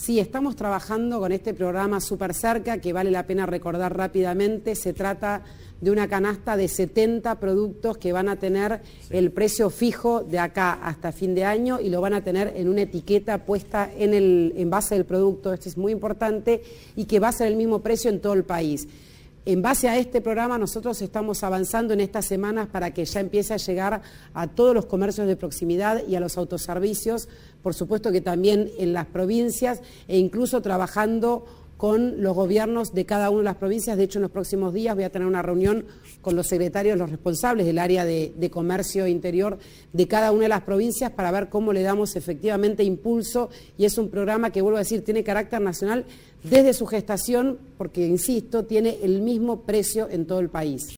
Sí, estamos trabajando con este programa Súper Cerca, que vale la pena recordar rápidamente. Se trata de una canasta de 70 productos que van a tener el precio fijo de acá hasta fin de año y lo van a tener en una etiqueta puesta en el envase del producto. Esto es muy importante y que va a ser el mismo precio en todo el país. En base a este programa nosotros estamos avanzando en estas semanas para que ya empiece a llegar a todos los comercios de proximidad y a los autoservicios, por supuesto que también en las provincias e incluso trabajando con los gobiernos de cada una de las provincias. De hecho, en los próximos días voy a tener una reunión con los secretarios, los responsables del área de comercio interior de cada una de las provincias para ver cómo le damos efectivamente impulso, y es un programa que, vuelvo a decir, tiene carácter nacional desde su gestación porque, insisto, tiene el mismo precio en todo el país.